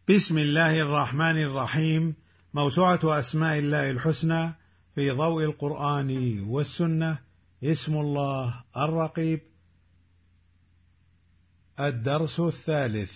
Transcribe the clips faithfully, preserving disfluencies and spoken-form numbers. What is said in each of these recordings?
بسم الله الرحمن الرحيم. موسوعة أسماء الله الحسنى في ضوء القرآن والسنة. اسم الله الرقيب. الدرس الثالث: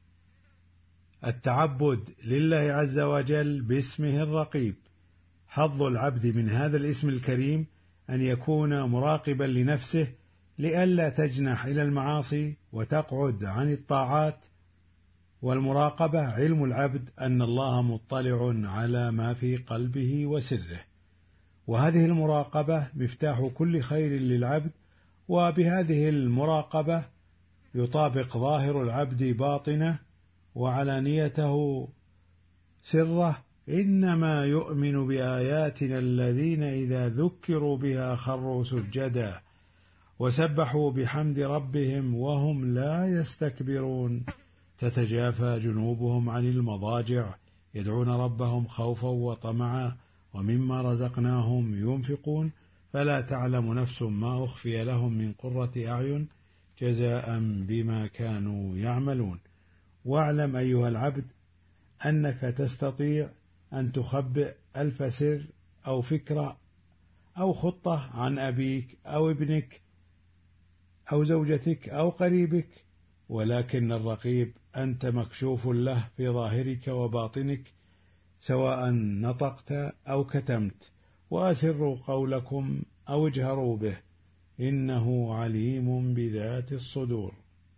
التعبد لله عز وجل باسمه الرقيب. حظ العبد من هذا الاسم الكريم أن يكون مراقبا لنفسه لئلا تجنح إلى المعاصي وتقعد عن الطاعات. والمراقبة علم العبد أن الله مطلع على ما في قلبه وسره، وهذه المراقبة مفتاح كل خير للعبد. وبهذه المراقبة يطابق ظاهر العبد باطنه وعلانيته سره. إنما يؤمن بآياتنا الذين إذا ذكروا بها خروا سجدا وسبحوا بحمد ربهم وهم لا يستكبرون. تتجافى جنوبهم عن المضاجع يدعون ربهم خوفا وطمعا ومما رزقناهم ينفقون فلا تعلم نفس ما أخفي لهم من قرة أعين جزاء بما كانوا يعملون. واعلم أيها العبد أنك تستطيع أن تخبئ ألف سر أو فكرة أو خطة عن أبيك أو ابنك أو زوجتك أو قريبك، ولكن الرقيب أنت مكشوف له في ظاهرك وباطنك، سواء نطقت أو كتمت. وأسروا قولكم أو اجهروا به إنه عليم بذات الصدور.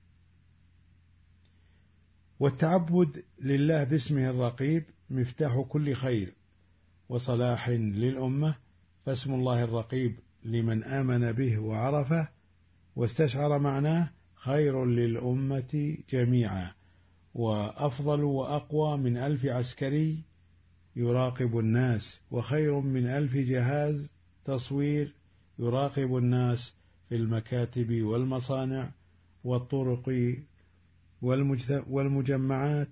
والتعبد لله باسمه الرقيب مفتاح كل خير وصلاح للأمة، فاسم الله الرقيب لمن آمن به وعرفه واستشعر معناه خير للأمة جميعا، وأفضل وأقوى من ألف عسكري يراقب الناس، وخير من ألف جهاز تصوير يراقب الناس في المكاتب والمصانع والطرق والمجمعات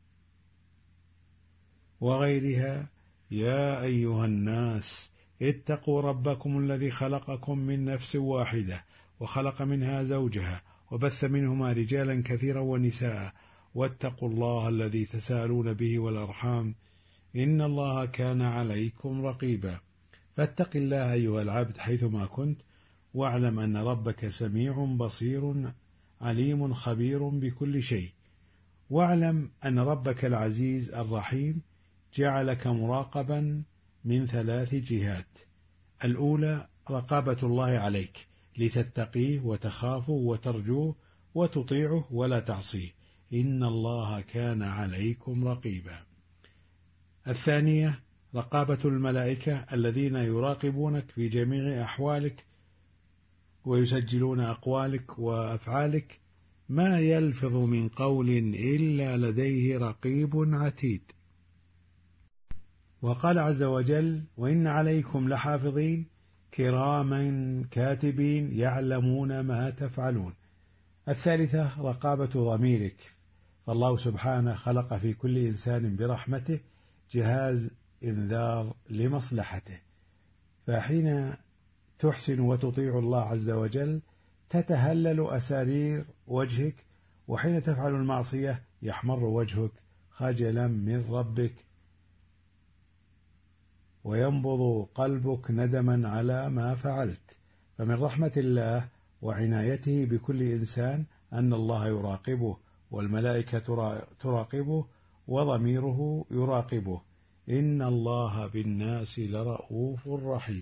وغيرها. يا أيها الناس اتقوا ربكم الذي خلقكم من نفس واحدة وخلق منها زوجها وبث منهما رجالا كثيرا ونساء، واتقوا الله الذي تساءلون به والأرحام إن الله كان عليكم رقيبا. فاتق الله أيها العبد حيثما كنت، واعلم أن ربك سميع بصير عليم خبير بكل شيء. واعلم أن ربك العزيز الرحيم جعلك مراقبا من ثلاث جهات: الأولى رقابة الله عليك لتتقيه وتخافه وترجوه وتطيعه ولا تعصيه، إن الله كان عليكم رقيبا. الثانية رقابة الملائكة الذين يراقبونك في جميع أحوالك ويسجلون أقوالك وأفعالك، ما يلفظ من قول إلا لديه رقيب عتيد. وقال عز وجل: وإن عليكم لحافظين كراما كاتبين يعلمون ما تفعلون. الثالثة رقابة ضميرك، فالله سبحانه خلق في كل إنسان برحمته جهاز إنذار لمصلحته، فحين تحسن وتطيع الله عز وجل تتهلل أسارير وجهك، وحين تفعل المعصية يحمر وجهك خجلا من ربك وينبض قلبك ندما على ما فعلت. فمن رحمة الله وعنايته بكل إنسان أن الله يراقبه والملائكة تراقبه وضميره يراقبه. إن الله بالناس لرؤوف رحيم.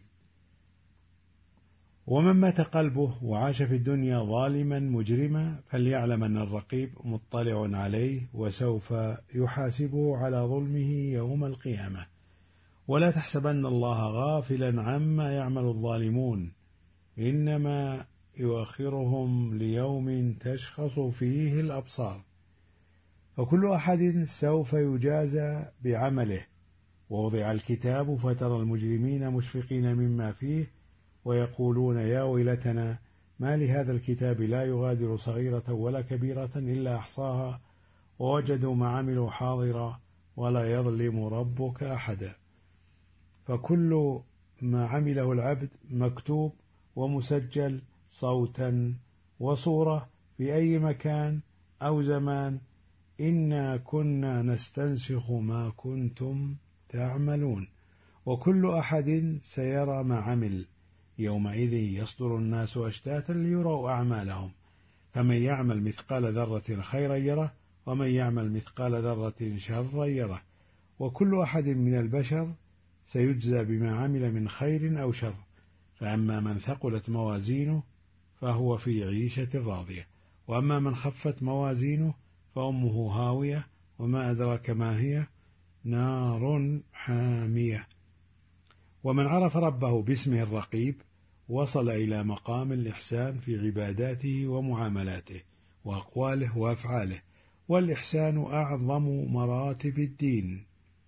ومن مات قلبه وعاش في الدنيا ظالما مجرما فليعلم أن الرقيب مطلع عليه وسوف يحاسبه على ظلمه يوم القيامة. ولا تحسبن الله غافلا عما يعمل الظالمون، إنما يؤخرهم ليوم تشخص فيه الأبصار. فكل أحد سوف يجازى بعمله. ووضع الكتاب فترى المجرمين مشفقين مما فيه ويقولون يا ويلتنا ما لهذا الكتاب لا يغادر صغيرة ولا كبيرة إلا أحصاها ووجدوا ما عملوا حاضرا ولا يظلم ربك أحدا. فكل ما عمله العبد مكتوب ومسجل صوتا وصورة في أي مكان أو زمان إنا كنا نستنسخ ما كنتم تعملون وكل أحد سيرى ما عمل يومئذ يصدر الناس أشتاتا ليروا أعمالهم فمن يعمل مثقال ذرة خيرا يره ومن يعمل مثقال ذرة شرا يره وكل أحد من البشر سيجزى بما عمل من خير أو شر فأما من ثقلت موازينه فهو في عيشة راضية وأما من خفت موازينه فأمه هاوية وما أدراك ما هي نار حامية. ومن عرف ربه باسمه الرقيب وصل إلى مقام الإحسان في عباداته ومعاملاته وأقواله وأفعاله والإحسان أعظم مراتب الدين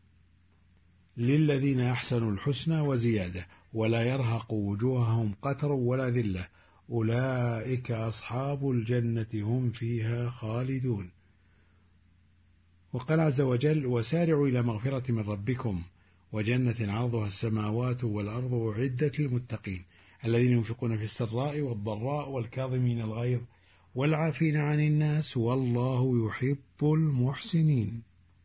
للذين أحسنوا الحسنى وزيادة ولا يرهق وجوههم قتر ولا ذلة أولئك أصحاب الجنة هم فيها خالدون. وقال عز وجل وسارعوا إلى مغفرة من ربكم وجنة عرضها السماوات والأرض أعدت للمتقين الذين ينفقون في السراء والضراء والكاظمين الغيظ والعافين عن الناس والله يحب المحسنين.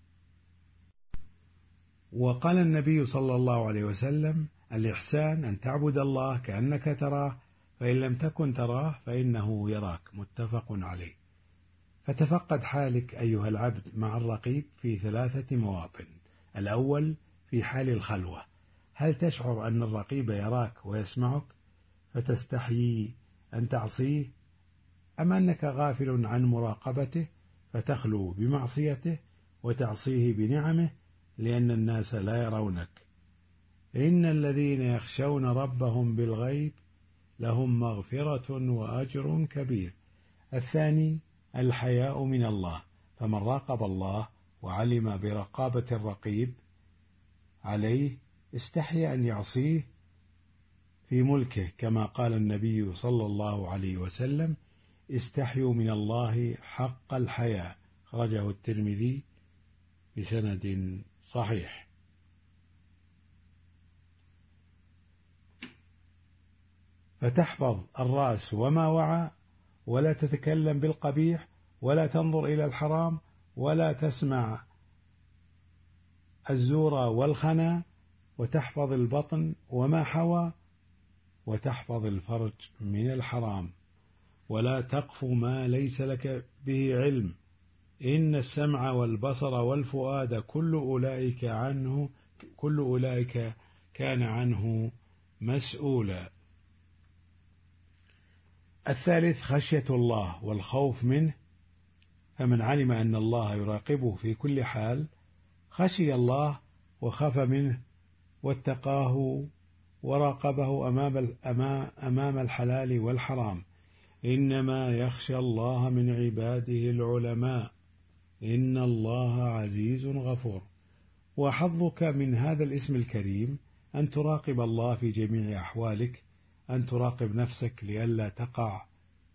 وقال النبي صلى الله عليه وسلم الإحسان أن تعبد الله كأنك تراه فإن لم تكن تراه فإنه يراك متفق عليه. فتفقد حالك أيها العبد مع الرقيب في ثلاثة مواطن. الأول في حال الخلوة هل تشعر أن الرقيب يراك ويسمعك فتستحيي أن تعصيه أم أنك غافل عن مراقبته فتخلو بمعصيته وتعصيه بنعمه لأن الناس لا يرونك. إن الذين يخشون ربهم بالغيب لهم مغفرة وأجر كبير. الثاني الحياء من الله فمن راقب الله وعلم برقابة الرقيب عليه استحيا أن يعصيه في ملكه كما قال النبي صلى الله عليه وسلم استحيوا من الله حق الحياء خرجه الترمذي بسند صحيح. فتحفظ الرأس وما وعى ولا تتكلم بالقبيح ولا تنظر إلى الحرام ولا تسمع الزور والخنا وتحفظ البطن وما حوى وتحفظ الفرج من الحرام ولا تقف ما ليس لك به علم إن السمع والبصر والفؤاد كل أولئك عنه كل أولئك كان عنه مسؤولا. الثالث خشية الله والخوف منه فمن علم أن الله يراقبه في كل حال خشي الله وخاف منه واتقاه وراقبه أمام الحلال والحرام. إنما يخشى الله من عباده العلماء إن الله عزيز غفور. وحظك من هذا الاسم الكريم أن تراقب الله في جميع أحوالك أن تراقب نفسك لئلا تقع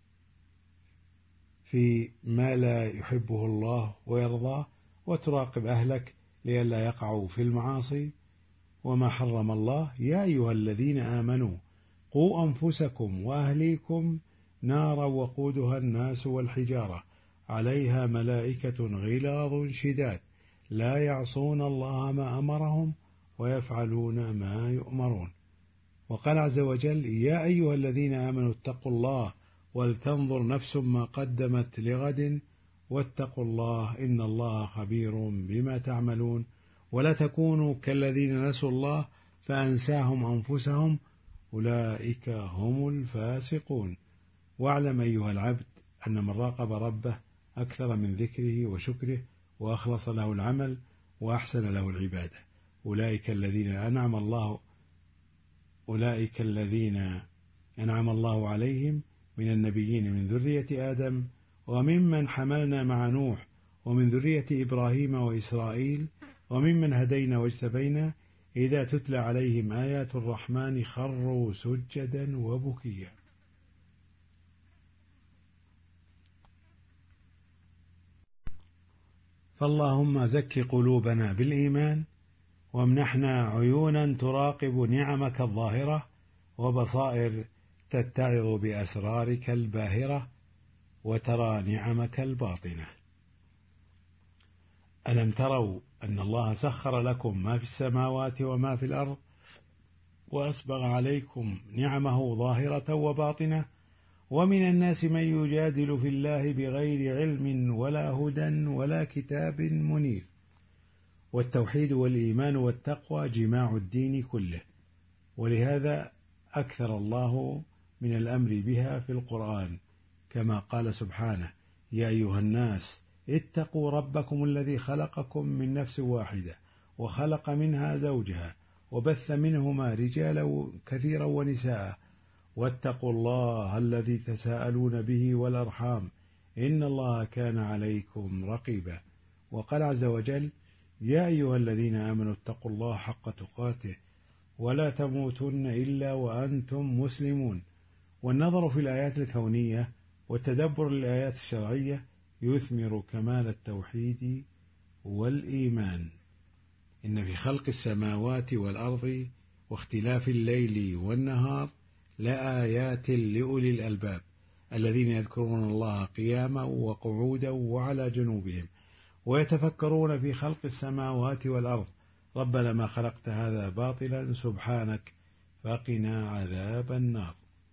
في ما لا يحبه الله ويرضاه وتراقب أهلك لئلا يقعوا في المعاصي وما حرم الله. يا أيها الذين آمنوا قوا أنفسكم وأهليكم نارا وقودها الناس والحجارة عليها ملائكة غلاظ شداد لا يعصون الله ما أمرهم ويفعلون ما يؤمرون. وقال عز وجل يا أيها الذين آمنوا اتقوا الله ولتنظر نفس ما قدمت لغد واتقوا الله إن الله خبير بما تعملون ولا تكونوا كالذين نسوا الله فأنساهم أنفسهم أولئك هم الفاسقون. واعلم أيها العبد أن من راقب ربه أكثر من ذكره وشكره وأخلص له العمل وأحسن له العبادة أولئك الذين أنعم الله أولئك الذين أنعم الله عليهم من النبيين من ذرية آدم وممن حملنا مع نوح ومن ذرية إبراهيم وإسرائيل وممن هدينا واجتبينا إذا تتلى عليهم آيات الرحمن خروا سجدا وبكيا. فاللهم زك قلوبنا بالإيمان وامنحنا عيونا تراقب نعمك الظاهرة وبصائر تتعظ بأسرارك الباهرة وترى نعمك الباطنة. ألم تروا أن الله سخر لكم ما في السماوات وما في الأرض وأسبغ عليكم نعمه ظاهرة وباطنة ومن الناس من يجادل في الله بغير علم ولا هدى ولا كتاب منير. والتوحيد والإيمان والتقوى جماع الدين كله، ولهذا أكثر الله من الأمر بها في القرآن، كما قال سبحانه: يا أيها الناس اتقوا ربكم الذي خلقكم من نفس واحدة وخلق منها زوجها وبث منهما رجالا كثيرا ونساء واتقوا الله الذي تساءلون به والأرحام إن الله كان عليكم رقيبا. وقال عز وجل: يا أيها الذين آمنوا اتقوا الله حق تقاته ولا تموتن إلا وأنتم مسلمون. والنظر في الآيات الكونية والتدبر للآيات الشرعية يثمر كمال التوحيد والإيمان. إن في خلق السماوات والأرض واختلاف الليل والنهار لآيات لأولي الألباب الذين يذكرون الله قياما وقعودا وعلى جنوبهم ويتفكرون في خلق السماوات والأرض ربنا ما خلقت هذا باطلا سبحانك فقنا عذاب النار.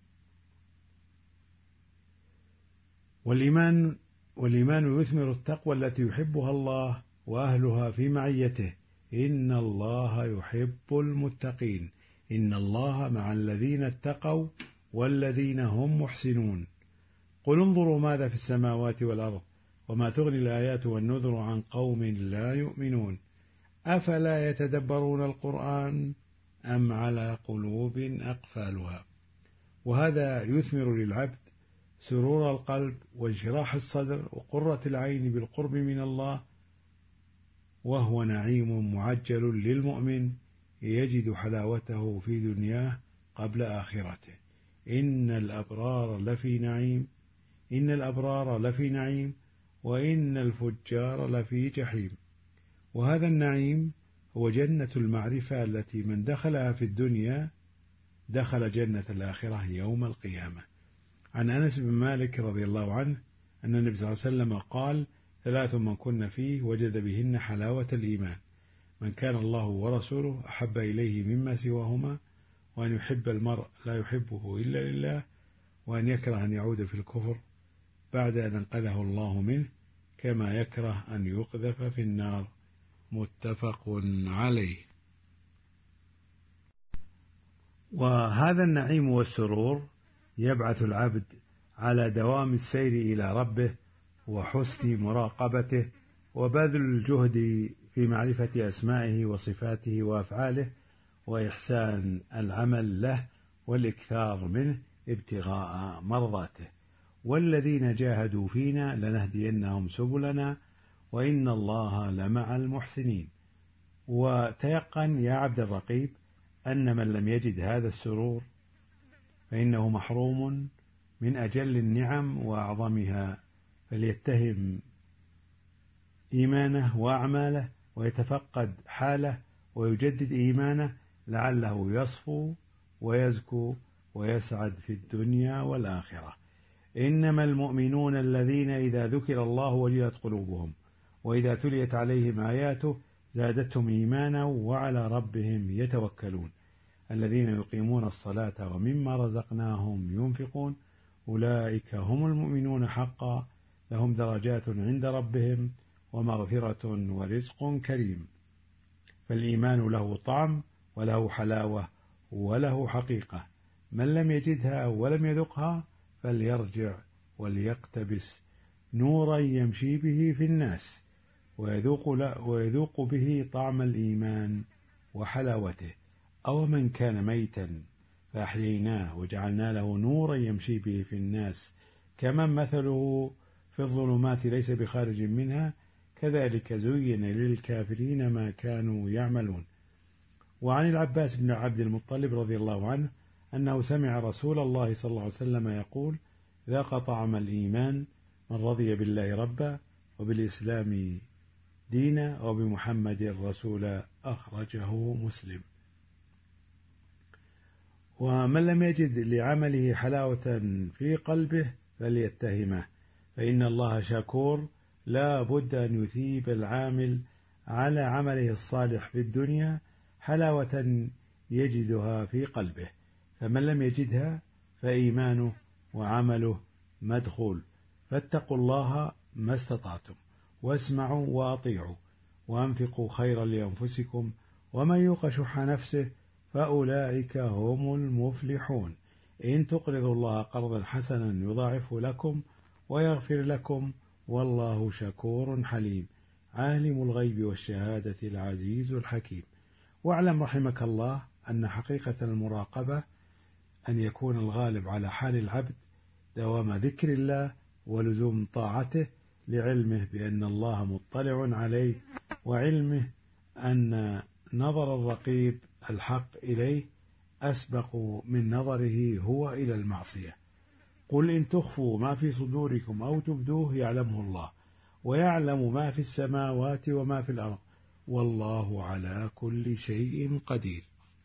والإيمان والإيمان يثمر التقوى التي يحبها الله وأهلها في معيته. إن الله يحب المتقين، إن الله مع الذين اتقوا والذين هم محسنون. قل انظروا ماذا في السماوات والأرض وما تغني الآيات والنذر عن قوم لا يؤمنون أفلا يتدبرون القرآن أم على قلوب أقفالها. وهذا يثمر للعبد سرور القلب وانشراح الصدر وقرة العين بالقرب من الله، وهو نعيم معجل للمؤمن يجد حلاوته في دنياه قبل آخرته. إن الأبرار لفي نعيم إن الأبرار لفي نعيم وإن الفجار لفي جحيم. وهذا النعيم هو جنة المعرفة التي من دخلها في الدنيا دخل جنة الآخرة يوم القيامة. عن أنس بن مالك رضي الله عنه أن النبي صلى الله عليه وسلم قال: ثلاث من كن فيه وجد بهن حلاوة الإيمان: من كان الله ورسوله أحب إليه مما سواهما، وأن يحب المرء لا يحبه إلا لله، وأن يكره أن يعود في الكفر بعد أن انقذه الله منه، كما يكره أن يقذف في النار. متفق عليه. وهذا النعيم والسرور يبعث العبد على دوام السير إلى ربه وحسن مراقبته وبذل الجهد في معرفة أسمائه وصفاته وأفعاله وإحسان العمل له والإكثار منه ابتغاء مرضاته. والذين جاهدوا فينا لنهدينهم سبلنا وإن الله لمع المحسنين. وتيقن يا عبد الرقيب أن من لم يجد هذا السرور فإنه محروم من أجل النعم وأعظمها، فليتهم إيمانه وأعماله ويتفقد حاله ويجدد إيمانه لعله يصفو ويزكو ويسعد في الدنيا والآخرة. إنما المؤمنون الذين إذا ذكر الله وجلت قلوبهم وإذا تليت عليهم آياته زادتهم إيمانا وعلى ربهم يتوكلون الذين يقيمون الصلاة ومما رزقناهم ينفقون أولئك هم المؤمنون حقا لهم درجات عند ربهم ومغفرة ورزق كريم. فالإيمان له طعم وله حلاوة وله حقيقة، من لم يجدها ولم يذقها فليرجع وليقتبس نورا يمشي به في الناس ويذوق, ويذوق به طعم الإيمان وحلاوته. أو من كان ميتا فأحييناه وجعلنا له نورا يمشي به في الناس كمن مثله في الظلمات ليس بخارج منها كذلك زين للكافرين ما كانوا يعملون. وعن العباس بن عبد المطلب رضي الله عنه أنه سمع رسول الله صلى الله عليه وسلم يقول: ذاق طعم الإيمان من رضي بالله ربا وبالإسلام دينا وبمحمد رسولا. أخرجه مسلم. ومن لم يجد لعمله حلاوة في قلبه فليتهمه، فإن الله شكور لا بد أن يثيب العامل على عمله الصالح في الدنيا حلاوة يجدها في قلبه، فمن لم يجدها فإيمانه وعمله مدخول. فاتقوا الله ما استطعتم، واسمعوا وأطيعوا، وأنفقوا خيرا لأنفسكم، ومن يوق شح نفسه فأولئك هم المفلحون. إن تقرضوا الله قرضا حسنا يضاعفه لكم ويغفر لكم، والله شكور حليم، عالم الغيب والشهادة العزيز الحكيم. واعلم رحمك الله أن حقيقة المراقبة أن يكون الغالب على حال العبد دوام ذكر الله ولزوم طاعته، لعلمه بأن الله مطلع عليه، وعلمه أن نظر الرقيب الحق إليه أسبق من نظره هو إلى المعصية. قل إن تخفوا ما في صدوركم أو تبدوه يعلمه الله، ويعلم ما في السماوات وما في الأرض، والله على كل شيء قدير.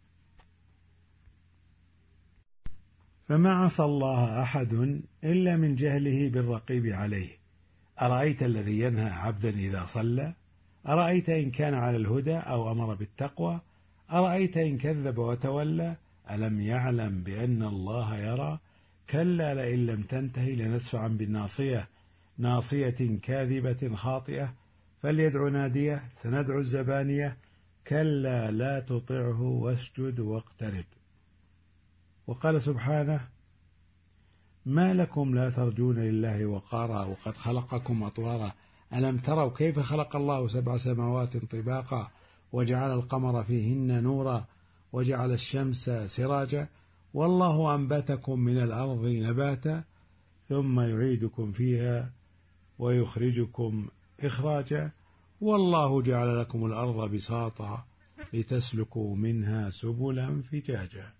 فما عصى الله أحد إلا من جهله بالرقيب عليه. أرأيت الذي ينهى عبدا إذا صلى؟ أرأيت إن كان على الهدى أو أمر بالتقوى؟ أرأيت إن كذب وتولى؟ ألم يعلم بأن الله يرى؟ كلا لئن لم تنتهي لنسفعا بالناصية، ناصية كاذبة خاطئة، فليدع ناديه، سندع الزبانية، كلا لا تطعه واسجد واقترب. وقال سبحانه: ما لكم لا ترجون لله وقارا وقد خلقكم أطوارا، ألم تروا كيف خلق الله سبع سماوات طباقا وجعل القمر فيهن نورا وجعل الشمس سراجا، والله أنبتكم من الأرض نباتا ثم يعيدكم فيها ويخرجكم إخراجا، والله جعل لكم الأرض بساطا لتسلكوا منها سبلا فجاجا.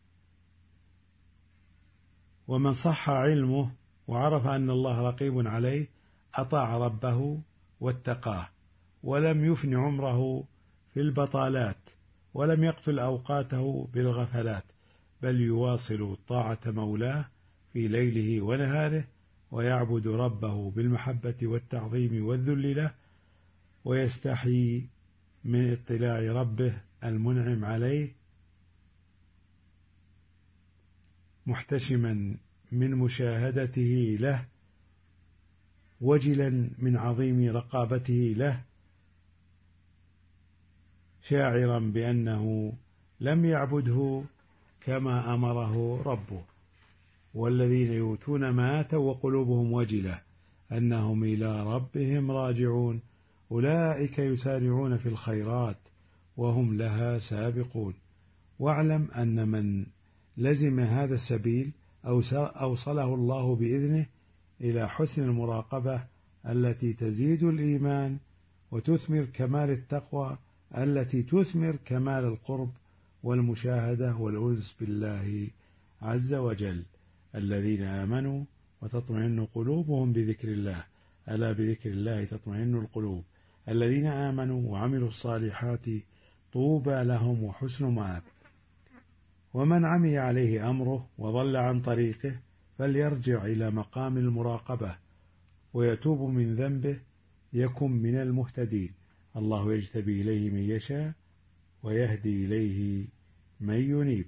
ومن صح علمه وعرف أن الله رقيب عليه أطاع ربه واتقاه، ولم يفن عمره في البطالات، ولم يقتل أوقاته بالغفلات، بل يواصل طاعة مولاه في ليله ونهاره، ويعبد ربه بالمحبة والتعظيم والذل له، ويستحي من اطلاع ربه المنعم عليه، محتشما من مشاهدته له، وجلا من عظيم رقابته له، شاعرا بأنه لم يعبده كما أمره ربه. والذين يؤتون ما آتوا وقلوبهم وجلة أنهم إلى ربهم راجعون، أولئك يسارعون في الخيرات وهم لها سابقون. واعلم أن من لزم هذا السبيل أوصله الله بإذنه إلى حسن المراقبة التي تزيد الإيمان وتثمر كمال التقوى التي تثمر كمال القرب والمشاهدة والأنس بالله عز وجل. الذين آمنوا وتطمئن قلوبهم بذكر الله، ألا بذكر الله تطمئن القلوب. الذين آمنوا وعملوا الصالحات طوبى لهم وحسن مآب. ومن عمي عليه أمره وضل عن طريقه فليرجع إلى مقام المراقبة ويتوب من ذنبه يكن من المهتدين. الله يجتبي إليه من يشاء ويهدي إليه من ينيب.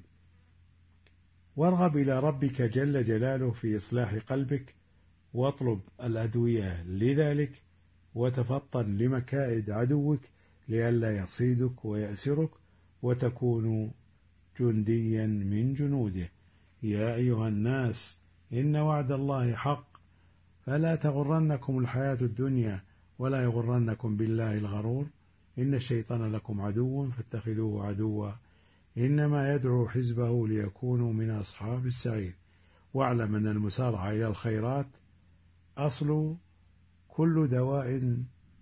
وارغب إلى ربك جل جلاله في إصلاح قلبك، واطلب الأدوية لذلك، وتفطن لمكائد عدوك لئلا يصيدك ويأسرك وتكون جنديا من جنوده. يا أيها الناس إن وعد الله حق فلا تغرنكم الحياة الدنيا ولا يغرنكم بالله الغرور. إن الشيطان لكم عدو فاتخذوه عدوا إنما يدعو حزبه ليكونوا من أصحاب السعير. واعلم أن المسارعة إلى الخيرات أصل كل دواء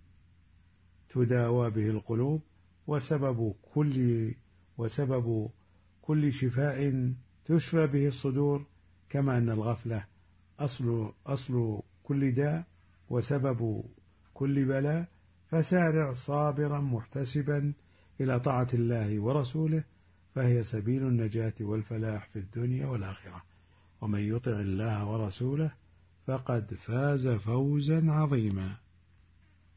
تداوى به القلوب، وسبب كل وسبب كل شفاء تشفى به الصدور، كما أن الغفلة أصل أصل كل داء وسبب كل بلاء. فسارع صابرا محتسبا إلى طاعة الله ورسوله، فهي سبيل النجاة والفلاح في الدنيا والآخرة. ومن يطع الله ورسوله فقد فاز فوزا عظيما.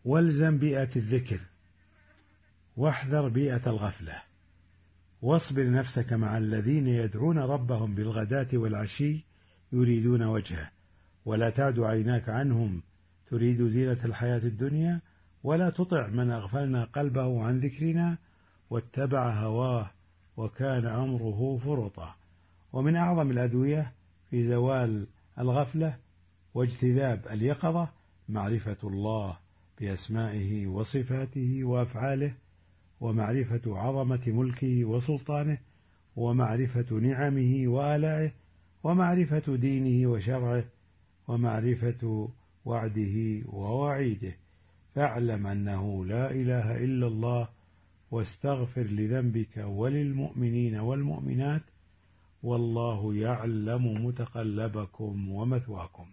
والزم بيئة الذكر، واحذر بيئة الغفلة، واصبر نفسك مع الذين يدعون ربهم بالغداة والعشي يريدون وجهه، ولا تعد عيناك عنهم تريد زينة الحياة الدنيا، ولا تطع من أغفلنا قلبه عن ذكرنا واتبع هواه وكان أمره فرطا. ومن أعظم الأدوية في زوال الغفلة واجتذاب اليقظة معرفة الله بأسمائه وصفاته وأفعاله، ومعرفة عظمة ملكه وسلطانه، ومعرفة نعمه وآلائه، ومعرفة دينه وشرعه، ومعرفة وعده ووعيده. فاعلم أنه لا إله إلا الله، واستغفر لذنبك وللمؤمنين والمؤمنات، والله يعلم متقلبكم ومثواكم.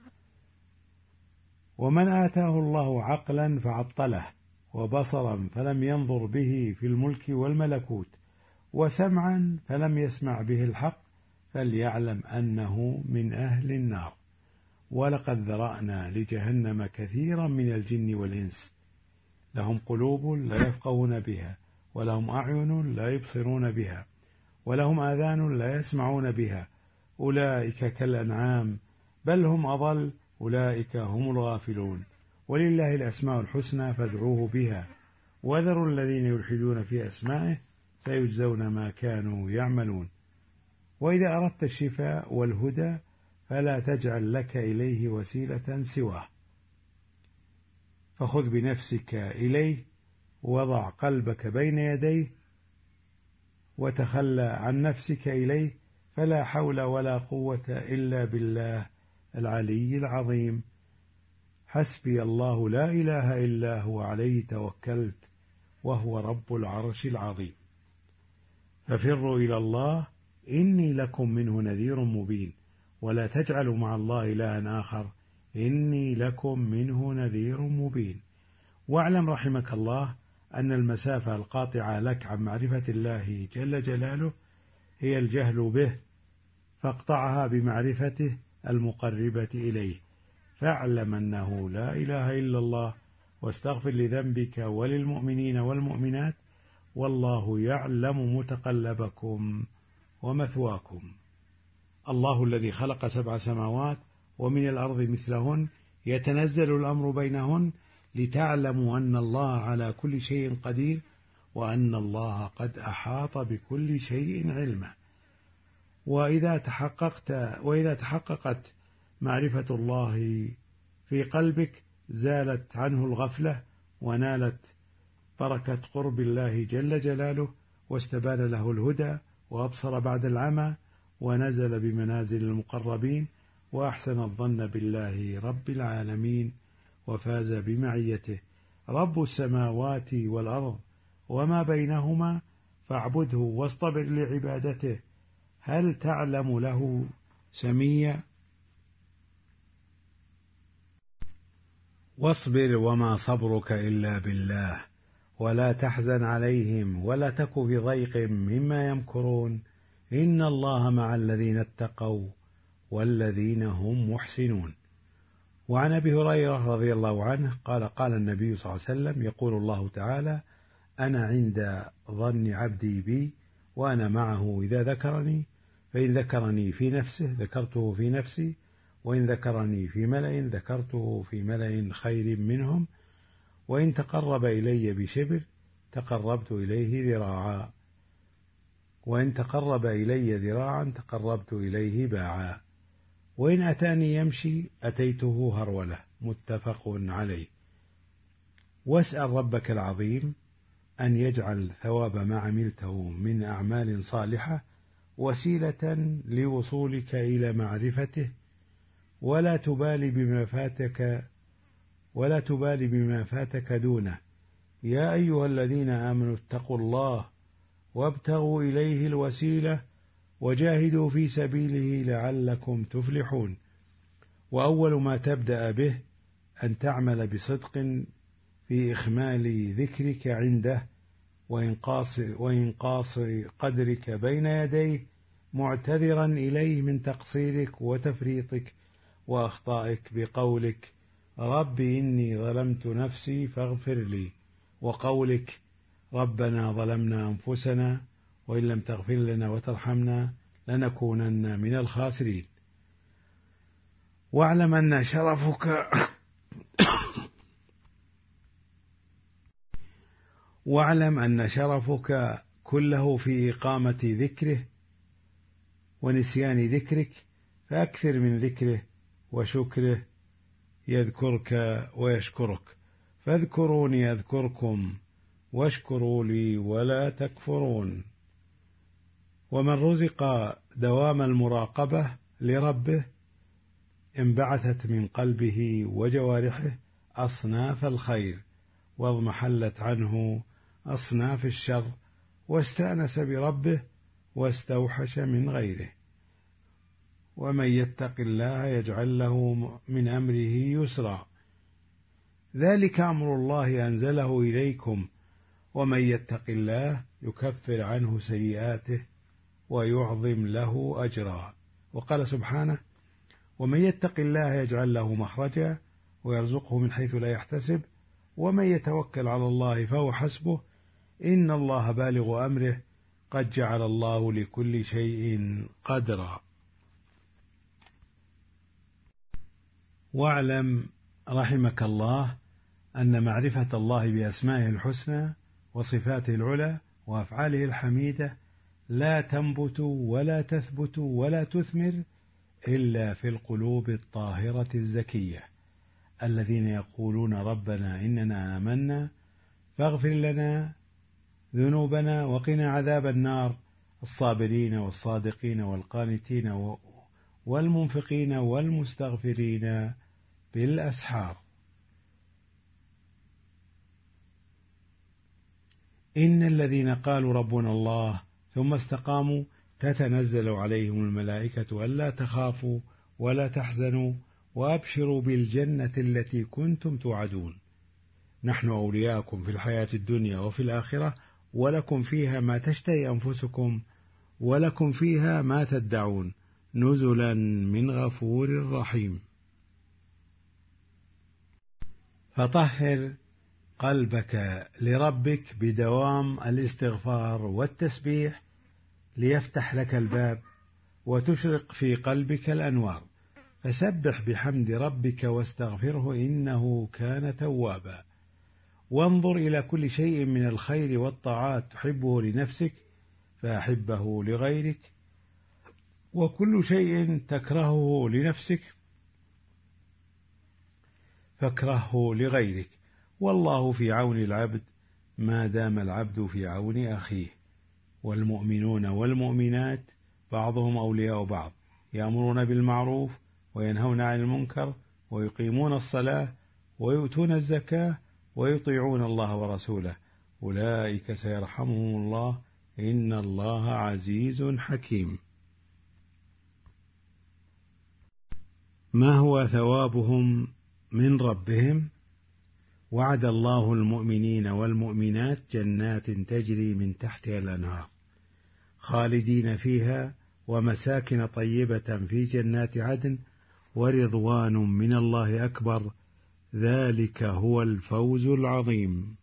ومن آتاه الله عقلا فعطله، وبصرا فلم ينظر به في الملك والملكوت، وسمعا فلم يسمع به الحق، فليعلم أنه من أهل النار. ولقد ذرأنا لجهنم كثيرا من الجن والإنس، لهم قلوب لا يفقهون بها، ولهم أعين لا يبصرون بها، ولهم آذان لا يسمعون بها، أولئك كالأنعام بل هم أضل، أولئك هم الغافلون. ولله الأسماء الحسنى فادعوه بها، وذروا الذين يلحدون في أسمائه سيجزون ما كانوا يعملون. وإذا أردت الشفاء والهدى فلا تجعل لك إليه وسيلة سواه، فخذ بنفسك إليه، وضع قلبك بين يديه، وتخلى عن نفسك إليه، فلا حول ولا قوة إلا بالله العلي العظيم. حسبي الله لا إله إلا هو عليه توكلت وهو رب العرش العظيم. ففروا إلى الله إني لكم منه نذير مبين، ولا تجعلوا مع الله إلها آخر إني لكم منه نذير مبين. واعلم رحمك الله أن المسافة القاطعة لك عن معرفة الله جل جلاله هي الجهل به، فاقطعها بمعرفته المقربة إليه. فاعلم أنه لا إله إلا الله، واستغفر لذنبك وللمؤمنين والمؤمنات، والله يعلم متقلبكم ومثواكم. الله الذي خلق سبع سماوات ومن الأرض مثلهن يتنزل الأمر بينهن لتعلموا أن الله على كل شيء قدير، وأن الله قد أحاط بكل شيء علما. وإذا تحققت وإذا تحققت معرفة الله في قلبك زالت عنه الغفلة، ونالت بركة قرب الله جل جلاله، واستبان له الهدى، وأبصر بعد العمى، ونزل بمنازل المقربين، وأحسن الظن بالله رب العالمين، وفاز بمعيته. رب السماوات والأرض وما بينهما فاعبده واصطبر لعبادته، هل تعلم له سميا؟ واصبر وما صبرك إلا بالله، ولا تحزن عليهم ولا تك في ضيق مما يمكرون، إن الله مع الذين اتقوا والذين هم محسنون. وعن أبي هريرة رضي الله عنه قال قال النبي صلى الله عليه وسلم: يقول الله تعالى: أنا عند ظن عبدي بي وأنا معه إذا ذكرني، فإن ذكرني في نفسه ذكرته في نفسي، وإن ذكرني في ملأ ذكرته في ملأ خير منهم، وإن تقرب إلي بشبر تقربت إليه ذراعا، وإن تقرب إلي ذراعا تقربت إليه باعا، وإن أتاني يمشي أتيته هرولة. متفق عليه. واسأل ربك العظيم أن يجعل ثواب ما عملته من أعمال صالحة وسيلة لوصولك إلى معرفته، ولا تبالي بما فاتك ولا تبالي بما فاتك دونه. يا أيها الذين آمنوا اتقوا الله وابتغوا إليه الوسيلة وجاهدوا في سبيله لعلكم تفلحون. وأول ما تبدأ به أن تعمل بصدق في إخمال ذكرك عنده وإنقاص, وإنقاص قدرك بين يديه، معتذرا إليه من تقصيرك وتفريطك وأخطائك بقولك رب إني ظلمت نفسي فاغفر لي، وقولك ربنا ظلمنا أنفسنا وإن لم تغفر لنا وترحمنا لنكونن من الخاسرين. واعلم أن شرفك واعلم أن شرفك كله في إقامة ذكره ونسيان ذكرك، فأكثر من ذكره وشكره يذكرك ويشكرك، فاذكروني أذكركم واشكروا لي ولا تكفرون. ومن رزق دوام المراقبة لربه انبعثت من قلبه وجوارحه أصناف الخير، واضمحلت عنه أصناف الشر، واستأنس بربه واستوحش من غيره. ومن يتق الله يجعل له من أمره يسرا، ذلك أمر الله أنزله إليكم، ومن يتق الله يكفر عنه سيئاته ويعظم له أجرا. وقال سبحانه ومن يتق الله يجعل له مخرجا ويرزقه من حيث لا يحتسب ومن يتوكل على الله فهو حسبه إن الله بالغ أمره قد جعل الله لكل شيء قدرا. واعلم رحمك الله أن معرفة الله بأسمائه الحسنى وصفاته العلى وأفعاله الحميدة لا تنبت ولا تثبت ولا تثمر إلا في القلوب الطاهرة الزكية، الذين يقولون ربنا إننا آمنا فاغفر لنا ذنوبنا وقنا عذاب النار، الصابرين والصادقين والقانتين والمنفقين والمستغفرين بالأسحار. إن الذين قالوا ربنا الله ثم استقاموا تتنزل عليهم الملائكة ألا تخافوا ولا تحزنوا وأبشروا بالجنة التي كنتم توعدون، نحن أولياؤكم في الحياة الدنيا وفي الآخرة ولكم فيها ما تشتهي أنفسكم ولكم فيها ما تدعون نزلا من غفور رحيم. فطهر قلبك لربك بدوام الاستغفار والتسبيح ليفتح لك الباب وتشرق في قلبك الأنوار، فسبح بحمد ربك واستغفره إنه كان توابا. وانظر إلى كل شيء من الخير والطاعات تحبه لنفسك فأحبه لغيرك، وكل شيء تكرهه لنفسك فاكرهه لغيرك، والله في عون العبد ما دام العبد في عون أخيه. والمؤمنون والمؤمنات بعضهم أولياء بعض، يأمرون بالمعروف وينهون عن المنكر ويقيمون الصلاة ويؤتون الزكاة ويطيعون الله ورسوله، أولئك سيرحمهم الله إن الله عزيز حكيم. ما هو ثوابهم من ربهم؟ وعد الله المؤمنين والمؤمنات جنات تجري من تحتها الأنهار خالدين فيها ومساكن طيبة في جنات عدن ورضوان من الله أكبر، ذلك هو الفوز العظيم.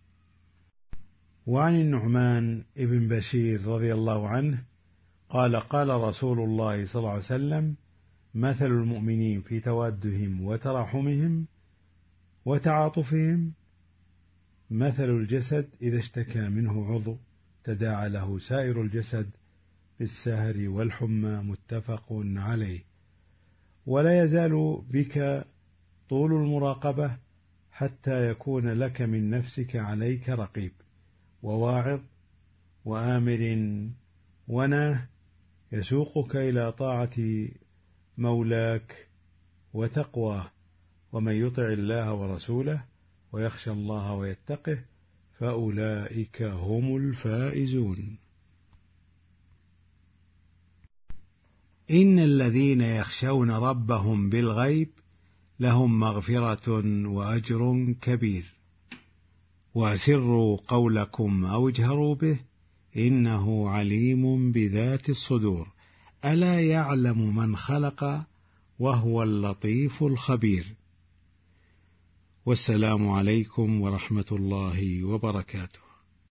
وعن النعمان ابن بشير رضي الله عنه قال قال رسول الله صلى الله عليه وسلم مثل المؤمنين في توادهم وتراحمهم وتعاطفهم مثل الجسد إذا اشتكى منه عضو تداعى له سائر الجسد بالسهر والحمى، متفق عليه. ولا يزال بك طول المراقبة حتى يكون لك من نفسك عليك رقيب وواعظ وآمر وناه يسوقك إلى طاعة مولاك وتقواه. ومن يطع الله ورسوله ويخشى الله ويتقه فأولئك هم الفائزون. إن الذين يخشون ربهم بالغيب لهم مغفرة وأجر كبير. وأسروا قولكم أو اجهروا به إنه عليم بذات الصدور، ألا يعلم من خلق وهو اللطيف الخبير. والسلام عليكم ورحمة الله وبركاته.